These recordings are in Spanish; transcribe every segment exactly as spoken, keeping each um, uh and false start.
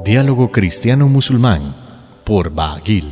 Diálogo Cristiano-Musulmán por Baagil.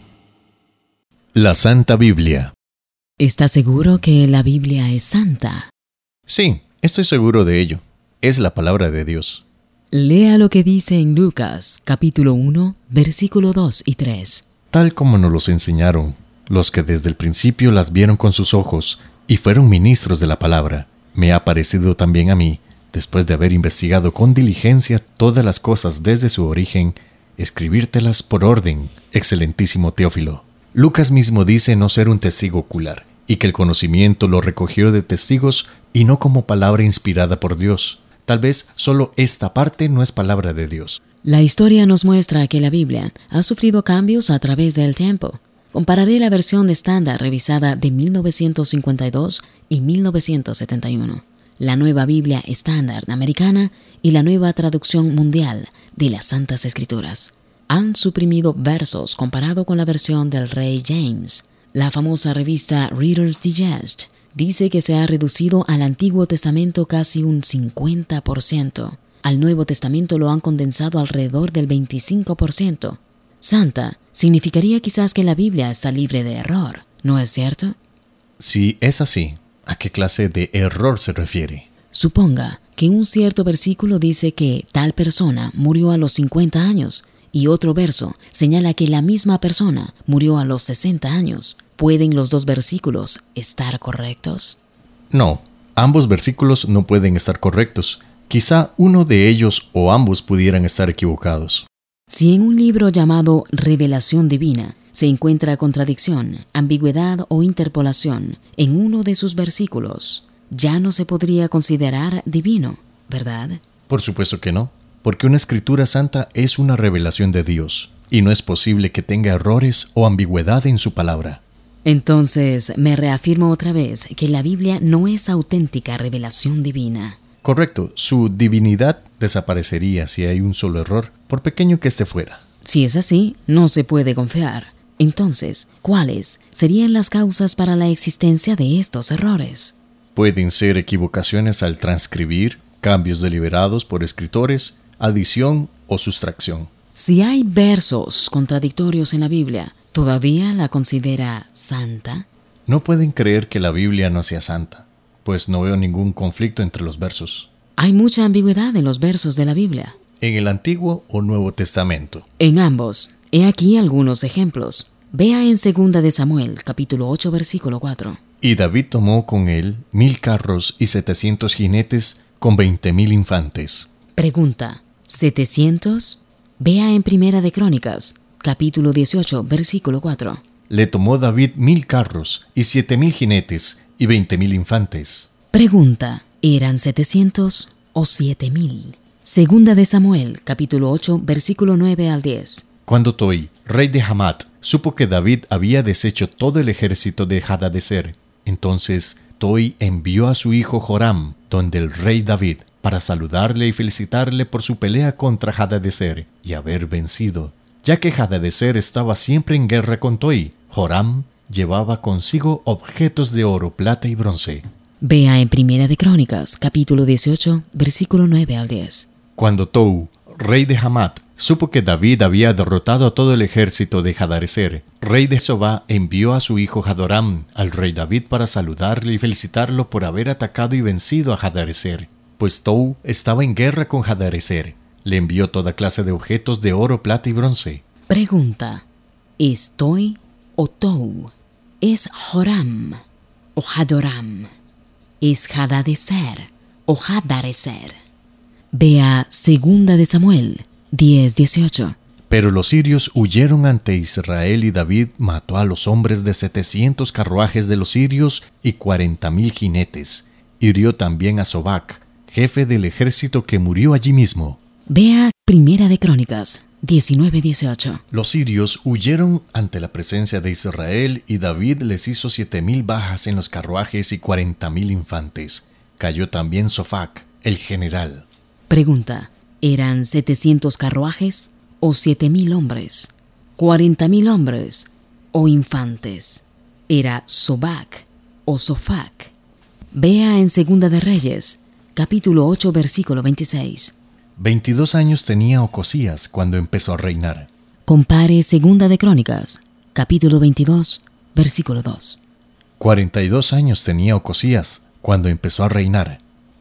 La Santa Biblia. ¿Estás seguro que la Biblia es santa? Sí, estoy seguro de ello. Es la palabra de Dios. Lea lo que dice en Lucas, capítulo uno, versículo dos y tres. Tal como nos los enseñaron, los que desde el principio las vieron con sus ojos y fueron ministros de la palabra, me ha parecido también a mí, después de haber investigado con diligencia todas las cosas desde su origen, escribírtelas por orden, excelentísimo Teófilo. Lucas mismo dice no ser un testigo ocular, y que el conocimiento lo recogió de testigos y no como palabra inspirada por Dios. Tal vez solo esta parte no es palabra de Dios. La historia nos muestra que la Biblia ha sufrido cambios a través del tiempo. Compararé la versión estándar revisada de mil novecientos cincuenta y dos y mil novecientos setenta y uno. La nueva Biblia estándar americana y la nueva traducción mundial de las Santas Escrituras. Han suprimido versos comparado con la versión del rey James. La famosa revista Reader's Digest dice que se ha reducido al Antiguo Testamento casi un cincuenta por ciento. Al Nuevo Testamento lo han condensado alrededor del veinticinco por ciento. Santa significaría quizás que la Biblia está libre de error, ¿no es cierto? Si es así, ¿a qué clase de error se refiere? Suponga que un cierto versículo dice que tal persona murió a los cincuenta años y otro verso señala que la misma persona murió a los sesenta años. ¿Pueden los dos versículos estar correctos? No, ambos versículos no pueden estar correctos. Quizá uno de ellos o ambos pudieran estar equivocados. Si en un libro llamado Revelación Divina se encuentra contradicción, ambigüedad o interpolación en uno de sus versículos, ya no se podría considerar divino, ¿verdad? Por supuesto que no, porque una escritura santa es una revelación de Dios, y no es posible que tenga errores o ambigüedad en su palabra. Entonces, me reafirmo otra vez que la Biblia no es auténtica revelación divina. Correcto, su divinidad desaparecería si hay un solo error, por pequeño que éste fuera. Si es así, no se puede confiar. Entonces, ¿cuáles serían las causas para la existencia de estos errores? Pueden ser equivocaciones al transcribir, cambios deliberados por escritores, adición o sustracción. Si hay versos contradictorios en la Biblia, ¿todavía la considera santa? No pueden creer que la Biblia no sea santa, pues no veo ningún conflicto entre los versos. Hay mucha ambigüedad en los versos de la Biblia. ¿En el Antiguo o Nuevo Testamento? En ambos. He aquí algunos ejemplos. Vea en segunda de Samuel, capítulo ocho, versículo cuatro. Y David tomó con él mil carros y setecientos jinetes con veinte mil infantes. Pregunta, ¿setecientos? Vea en primera de Crónicas, capítulo dieciocho, versículo cuatro. Le tomó David mil carros y siete mil jinetes y veinte mil infantes. Pregunta, ¿eran setecientos o siete mil? Segunda de Samuel, capítulo ocho, versículo nueve al diez. Cuando Toi, rey de Hamat, supo que David había deshecho todo el ejército de Hadadezer, entonces Toi envió a su hijo Joram, donde el rey David, para saludarle y felicitarle por su pelea contra Hadadezer y haber vencido. Ya que Hadadezer estaba siempre en guerra con Toi, Joram llevaba consigo objetos de oro, plata y bronce. Vea en primera de Crónicas, capítulo dieciocho, versículo nueve al diez. Cuando Tou, rey de Hamat, supo que David había derrotado a todo el ejército de Hadarezer, rey de Sobá envió a su hijo Hadoram al rey David para saludarle y felicitarlo por haber atacado y vencido a Hadarezer. Pues Tou estaba en guerra con Hadarezer. Le envió toda clase de objetos de oro, plata y bronce. Pregunta, ¿es Toi o Tou? ¿Es Joram o Hadoram? ¿Es Hadadezer o Hadarezer? Vea segunda de Samuel diez dieciocho. Pero los sirios huyeron ante Israel y David mató a los hombres de setecientos carruajes de los sirios y cuarenta mil jinetes. Hirió también a Sobac, jefe del ejército, que murió allí mismo. Vea primera de Crónicas diecinueve dieciocho. Los sirios huyeron ante la presencia de Israel y David les hizo siete mil bajas en los carruajes y cuarenta mil infantes. Cayó también Sofac, el general. Pregunta, ¿eran setecientos carruajes o siete mil hombres? ¿cuarenta mil hombres o infantes? ¿Era Sobac o Sofac? Vea en Segunda de Reyes, capítulo ocho, versículo veintiséis. Veintidós años tenía Ocosías cuando empezó a reinar. Compare Segunda de Crónicas, capítulo veintidós, versículo dos. Cuarenta y dos años tenía Ocosías cuando empezó a reinar.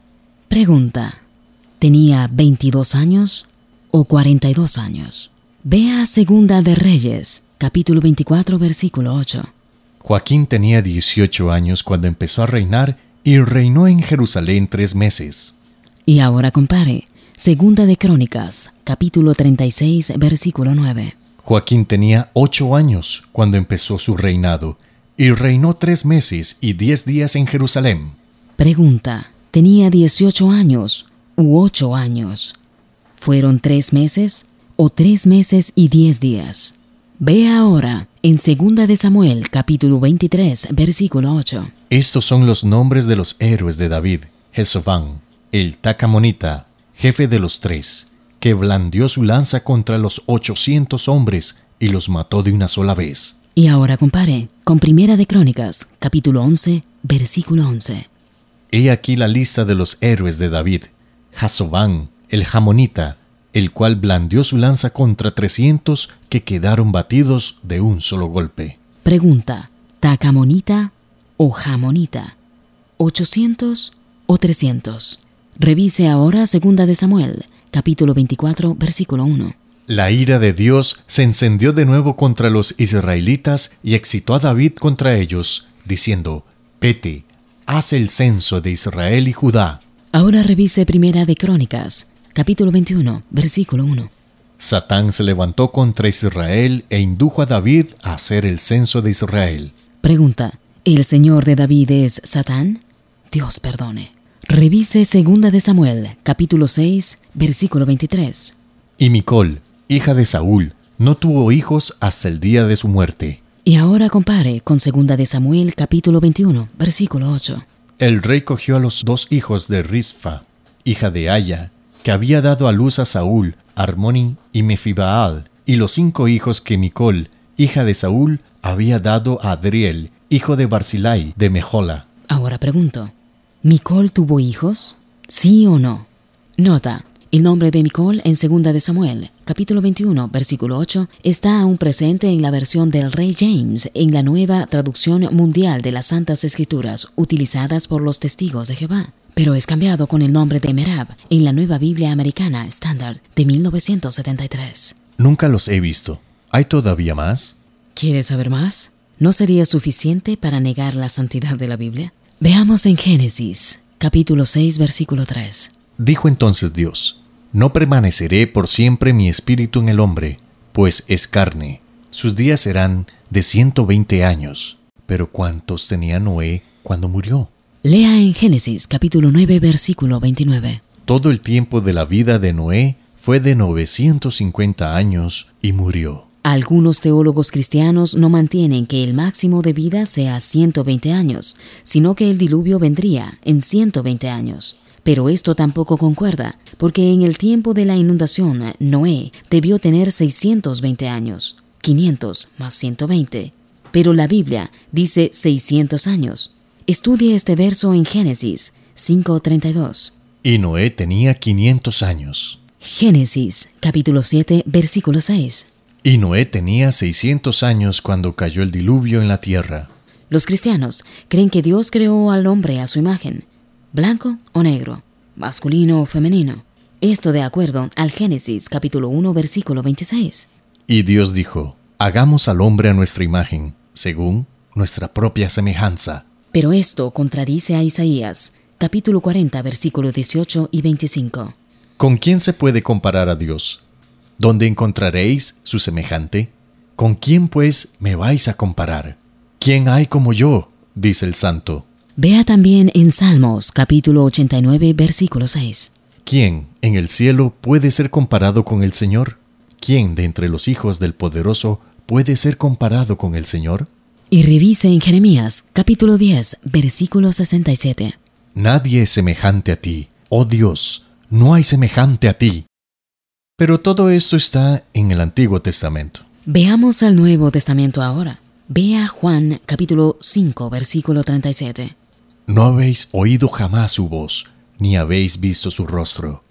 Pregunta: ¿tenía veintidós años o cuarenta y dos años? Vea Segunda de Reyes, capítulo veinticuatro, versículo ocho. Joaquín tenía dieciocho años cuando empezó a reinar y reinó en Jerusalén tres meses. Y ahora compare Segunda de Crónicas, capítulo treinta y seis, versículo nueve. Joaquín tenía ocho años cuando empezó su reinado y reinó tres meses y diez días en Jerusalén. Pregunta: ¿tenía dieciocho años u ocho años? ¿Fueron tres meses o tres meses y diez días? Vea ahora en Segunda de Samuel, capítulo veintitrés, versículo ocho. Estos son los nombres de los héroes de David: Jesobán, el Tacamonita, jefe de los tres, que blandió su lanza contra los ochocientos hombres y los mató de una sola vez. Y ahora compare con Primera de Crónicas, capítulo once, versículo once. He aquí la lista de los héroes de David: Jesobán, el Jamonita, el cual blandió su lanza contra trescientos que quedaron batidos de un solo golpe. Pregunta: ¿Tacamonita o Jamonita? ¿ochocientos o trescientos? Revise ahora Segunda de Samuel, capítulo veinticuatro, versículo uno. La ira de Dios se encendió de nuevo contra los israelitas y excitó a David contra ellos, diciendo: Vete, haz el censo de Israel y Judá. Ahora revise Primera de Crónicas, capítulo veintiuno, versículo uno. Satán se levantó contra Israel e indujo a David a hacer el censo de Israel. Pregunta: ¿el Señor de David es Satán? Dios perdone. Revise Segunda de Samuel, capítulo seis, versículo veintitrés. Y Micol, hija de Saúl, no tuvo hijos hasta el día de su muerte. Y ahora compare con Segunda de Samuel, capítulo veintiuno, versículo ocho. El rey cogió a los dos hijos de Risfa, hija de Aya, que había dado a luz a Saúl, Armoni y Mefibaal, y los cinco hijos que Micol, hija de Saúl, había dado a Adriel, hijo de Barzilai de Mejola. Ahora pregunto: ¿Micol tuvo hijos? ¿Sí o no? Nota: el nombre de Micol en Segunda de Samuel, capítulo veintiuno, versículo ocho, está aún presente en la versión del Rey James en la nueva traducción mundial de las Santas Escrituras utilizadas por los Testigos de Jehová, pero es cambiado con el nombre de Merab en la Nueva Biblia Americana Standard de mil novecientos setenta y tres. Nunca los he visto. ¿Hay todavía más? ¿Quieres saber más? ¿No sería suficiente para negar la santidad de la Biblia? Veamos en Génesis, capítulo seis, versículo tres. Dijo entonces Dios: No permaneceré por siempre mi espíritu en el hombre, pues es carne. Sus días serán de ciento veinte años. Pero ¿cuántos tenía Noé cuando murió? Lea en Génesis, capítulo nueve, versículo veintinueve. Todo el tiempo de la vida de Noé fue de novecientos cincuenta años y murió. Algunos teólogos cristianos no mantienen que el máximo de vida sea ciento veinte años, sino que el diluvio vendría en ciento veinte años. Pero esto tampoco concuerda, porque en el tiempo de la inundación, Noé debió tener seiscientos veinte años, quinientos más ciento veinte. Pero la Biblia dice seiscientos años. Estudie este verso en Génesis cinco treinta y dos. Y Noé tenía quinientos años. Génesis, capítulo siete, versículo seis. Y Noé tenía seiscientos años cuando cayó el diluvio en la tierra. Los cristianos creen que Dios creó al hombre a su imagen, blanco o negro, masculino o femenino. Esto de acuerdo al Génesis capítulo uno, versículo veintiséis. Y Dios dijo: Hagamos al hombre a nuestra imagen, según nuestra propia semejanza. Pero esto contradice a Isaías, capítulo cuarenta, versículos dieciocho y veinticinco. ¿Con quién se puede comparar a Dios? ¿Dónde encontraréis su semejante? ¿Con quién, pues, me vais a comparar? ¿Quién hay como yo?, dice el Santo. Vea también en Salmos, capítulo ochenta y nueve, versículo seis. ¿Quién en el cielo puede ser comparado con el Señor? ¿Quién de entre los hijos del Poderoso puede ser comparado con el Señor? Y revise en Jeremías, capítulo diez, versículo sesenta y siete. Nadie es semejante a ti, oh Dios, no hay semejante a ti. Pero todo esto está en el Antiguo Testamento. Veamos al Nuevo Testamento ahora. Vea Juan, capítulo cinco, versículo treinta y siete. No habéis oído jamás su voz, ni habéis visto su rostro.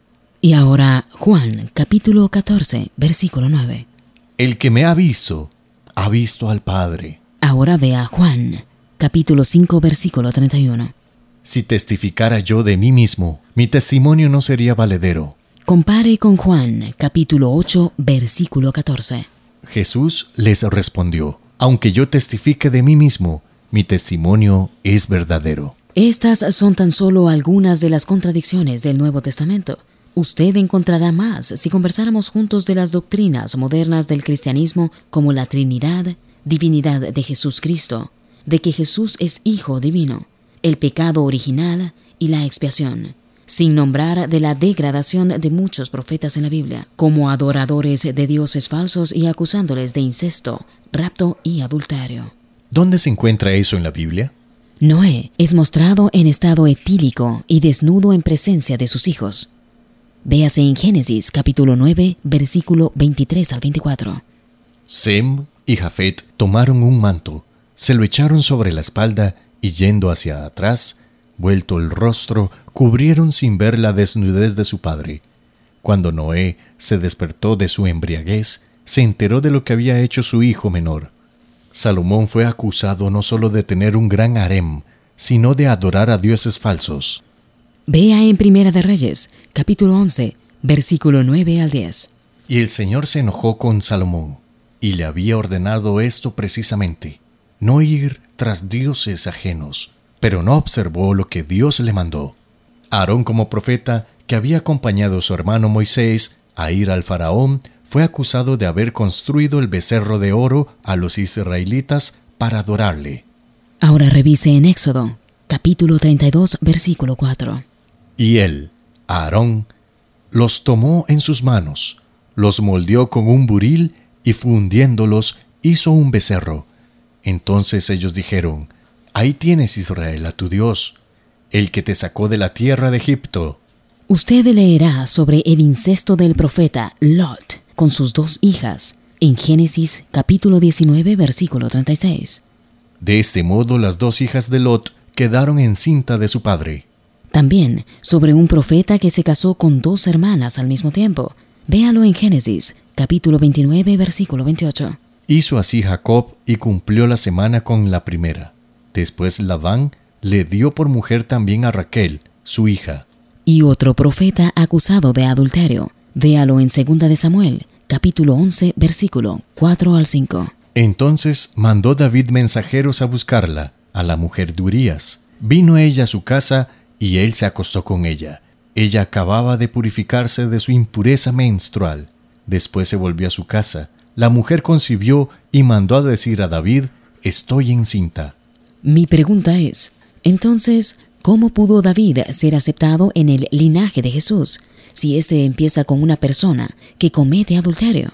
Y ahora Juan, capítulo catorce, versículo nueve. El que me ha visto, ha visto al Padre. Ahora vea Juan, capítulo cinco, versículo treinta y uno. Si testificara yo de mí mismo, mi testimonio no sería valedero. Compare con Juan, capítulo ocho, versículo catorce. Jesús les respondió: aunque yo testifique de mí mismo, mi testimonio es verdadero. Estas son tan solo algunas de las contradicciones del Nuevo Testamento. Usted encontrará más si conversáramos juntos de las doctrinas modernas del cristianismo, como la Trinidad, divinidad de Jesús Cristo, de que Jesús es Hijo Divino, el pecado original y la expiación, sin nombrar de la degradación de muchos profetas en la Biblia, como adoradores de dioses falsos y acusándoles de incesto, rapto y adulterio. ¿Dónde se encuentra eso en la Biblia? Noé es mostrado en estado etílico y desnudo en presencia de sus hijos. Véase en Génesis capítulo nueve, versículo veintitrés al veinticuatro. Sem y Jafet tomaron un manto, se lo echaron sobre la espalda y yendo hacia atrás, vuelto el rostro, cubrieron sin ver la desnudez de su padre. Cuando Noé se despertó de su embriaguez, se enteró de lo que había hecho su hijo menor. Salomón fue acusado no solo de tener un gran harem, sino de adorar a dioses falsos. Vea en Primera de Reyes, capítulo once, versículo nueve al diez. Y el Señor se enojó con Salomón, y le había ordenado esto precisamente: no ir tras dioses ajenos, pero no observó lo que Dios le mandó. Aarón, como profeta, que había acompañado a su hermano Moisés a ir al faraón, fue acusado de haber construido el becerro de oro a los israelitas para adorarle. Ahora revise en Éxodo, capítulo treinta y dos, versículo cuatro. Y él, Aarón, los tomó en sus manos, los moldeó con un buril y fundiéndolos hizo un becerro. Entonces ellos dijeron: ahí tienes, Israel, a tu Dios, el que te sacó de la tierra de Egipto. Usted leerá sobre el incesto del profeta Lot con sus dos hijas en Génesis capítulo diecinueve, versículo treinta y seis. De este modo las dos hijas de Lot quedaron encinta de su padre. También sobre un profeta que se casó con dos hermanas al mismo tiempo. Véalo en Génesis capítulo veintinueve, versículo veintiocho. Hizo así Jacob y cumplió la semana con la primera. Después Labán le dio por mujer también a Raquel, su hija. Y otro profeta acusado de adulterio. Véalo en Segunda de Samuel, capítulo once, versículo cuatro al cinco. Entonces mandó David mensajeros a buscarla, a la mujer de Urías. Vino ella a su casa y él se acostó con ella. Ella acababa de purificarse de su impureza menstrual. Después se volvió a su casa. La mujer concibió y mandó a decir a David: estoy encinta. Mi pregunta es, entonces, ¿cómo pudo David ser aceptado en el linaje de Jesús si éste empieza con una persona que comete adulterio?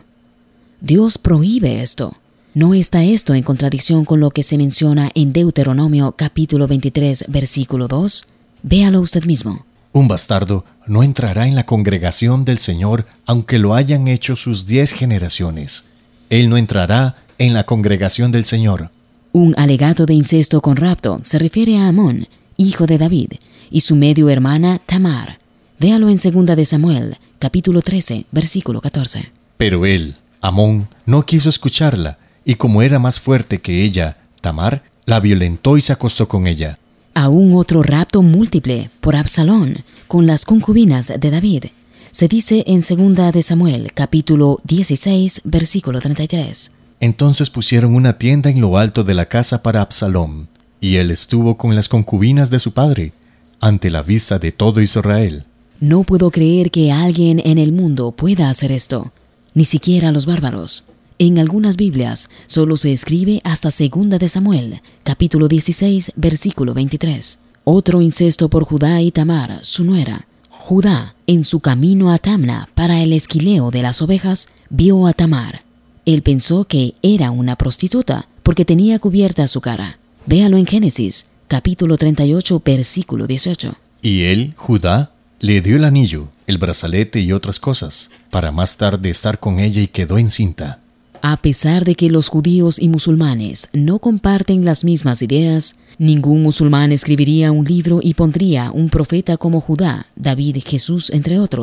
Dios prohíbe esto. ¿No está esto en contradicción con lo que se menciona en Deuteronomio capítulo veintitrés, versículo dos? Véalo usted mismo. Un bastardo no entrará en la congregación del Señor aunque lo hayan hecho sus diez generaciones. Él no entrará en la congregación del Señor. Un alegato de incesto con rapto se refiere a Amón, hijo de David, y su medio hermana Tamar. Véalo en Segunda de Samuel, capítulo trece, versículo catorce. Pero él, Amón, no quiso escucharla, y como era más fuerte que ella, Tamar, la violentó y se acostó con ella. Aún otro rapto múltiple por Absalón con las concubinas de David. Se dice en Segunda de Samuel, capítulo dieciséis, versículo treinta y tres. Entonces pusieron una tienda en lo alto de la casa para Absalón, y él estuvo con las concubinas de su padre, ante la vista de todo Israel. No puedo creer que alguien en el mundo pueda hacer esto, ni siquiera los bárbaros. En algunas Biblias solo se escribe hasta Segunda de Samuel, capítulo dieciséis, versículo veintitrés. Otro incesto por Judá y Tamar, su nuera. Judá, en su camino a Tamna para el esquileo de las ovejas, vio a Tamar. Él pensó que era una prostituta porque tenía cubierta su cara. Véalo en Génesis, capítulo treinta y ocho, versículo dieciocho. Y él, Judá, le dio el anillo, el brazalete y otras cosas, para más tarde estar con ella y quedó encinta. A pesar de que los judíos y musulmanes no comparten las mismas ideas, ningún musulmán escribiría un libro y pondría un profeta como Judá, David, Jesús, entre otros,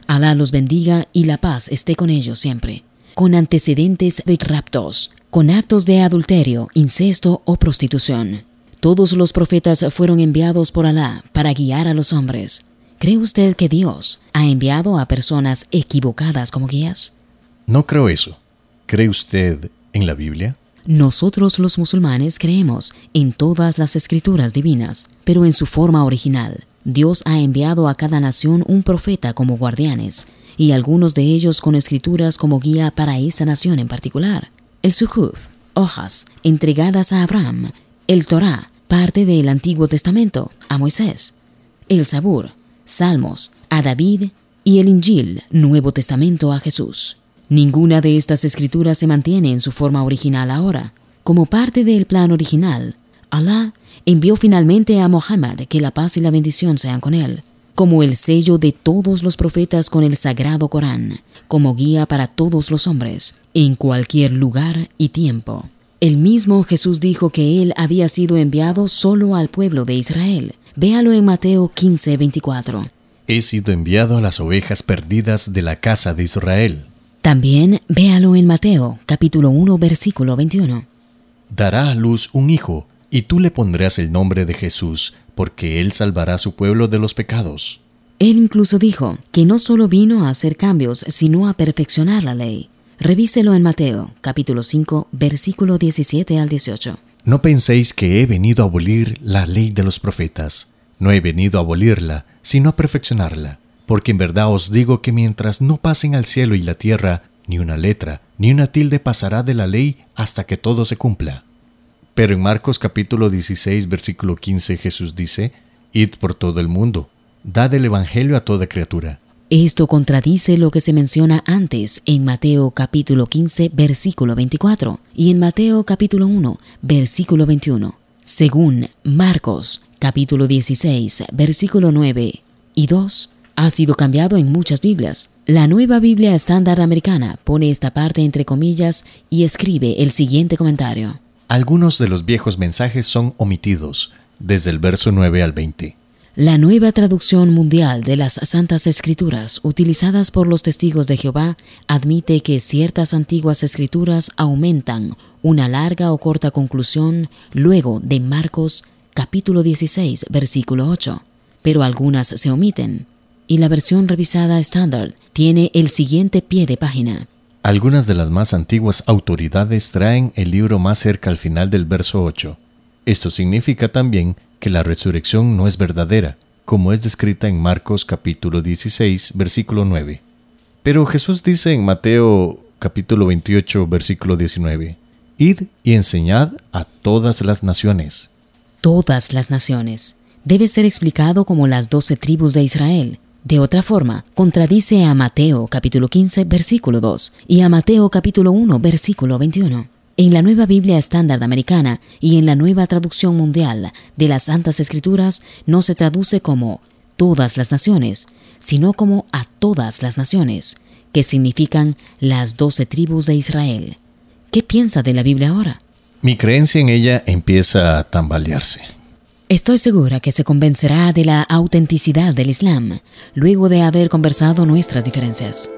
Alá los bendiga y la paz esté con ellos siempre. Con antecedentes de raptos, con actos de adulterio, incesto o prostitución. Todos los profetas fueron enviados por Alá para guiar a los hombres. ¿Cree usted que Dios ha enviado a personas equivocadas como guías? No creo eso. ¿Cree usted en la Biblia? Nosotros los musulmanes creemos en todas las escrituras divinas, pero en su forma original. Dios ha enviado a cada nación un profeta como guardianes, y algunos de ellos con escrituras como guía para esa nación en particular. El Suhuf, hojas entregadas a Abraham. El Torá, parte del Antiguo Testamento, a Moisés. El Zabur, Salmos, a David, y el Injil, Nuevo Testamento, a Jesús. Ninguna de estas escrituras se mantiene en su forma original ahora. Como parte del plan original, Alá envió finalmente a Muhammad, que la paz y la bendición sean con él, como el sello de todos los profetas con el sagrado Corán, como guía para todos los hombres, en cualquier lugar y tiempo. El mismo Jesús dijo que él había sido enviado solo al pueblo de Israel. Véalo en Mateo quince veinticuatro. He sido enviado a las ovejas perdidas de la casa de Israel. También véalo en Mateo, capítulo uno, versículo veintiuno. Dará a luz un hijo, y tú le pondrás el nombre de Jesús, porque él salvará a su pueblo de los pecados. Él incluso dijo que no solo vino a hacer cambios, sino a perfeccionar la ley. Revíselo en Mateo, capítulo cinco, versículo diecisiete al dieciocho. No penséis que he venido a abolir la ley de los profetas. No he venido a abolirla, sino a perfeccionarla. Porque en verdad os digo que mientras no pasen al cielo y la tierra, ni una letra, ni una tilde pasará de la ley hasta que todo se cumpla. Pero en Marcos capítulo dieciséis, versículo quince, Jesús dice, Id por todo el mundo, dad el evangelio a toda criatura. Esto contradice lo que se menciona antes en Mateo capítulo quince, versículo veinticuatro, y en Mateo capítulo uno, versículo veintiuno. Según Marcos capítulo dieciséis, versículo nueve y dos, ha sido cambiado en muchas Biblias. La Nueva Biblia Estándar Americana pone esta parte entre comillas y escribe el siguiente comentario. Algunos de los viejos mensajes son omitidos, desde el verso nueve al veinte. La nueva traducción mundial de las Santas Escrituras, utilizadas por los testigos de Jehová, admite que ciertas antiguas escrituras aumentan una larga o corta conclusión luego de Marcos capítulo dieciséis, versículo ocho, pero algunas se omiten. Y la versión revisada estándar tiene el siguiente pie de página. Algunas de las más antiguas autoridades traen el libro más cerca al final del verso ocho. Esto significa también que la resurrección no es verdadera, como es descrita en Marcos capítulo dieciséis, versículo nueve. Pero Jesús dice en Mateo capítulo veintiocho, versículo diecinueve, Id y enseñad a todas las naciones. Todas las naciones. Debe ser explicado como las doce tribus de Israel. De otra forma, contradice a Mateo capítulo quince, versículo dos y a Mateo capítulo uno, versículo veintiuno. En la Nueva Biblia Estándar Americana y en la Nueva Traducción Mundial de las Santas Escrituras no se traduce como todas las naciones, sino como a todas las naciones, que significan las doce tribus de Israel. ¿Qué piensa de la Biblia ahora? Mi creencia en ella empieza a tambalearse. Estoy segura que se convencerá de la autenticidad del Islam, luego de haber conversado nuestras diferencias.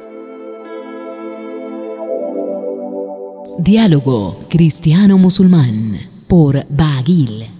Diálogo Cristiano-Musulmán por Baagil.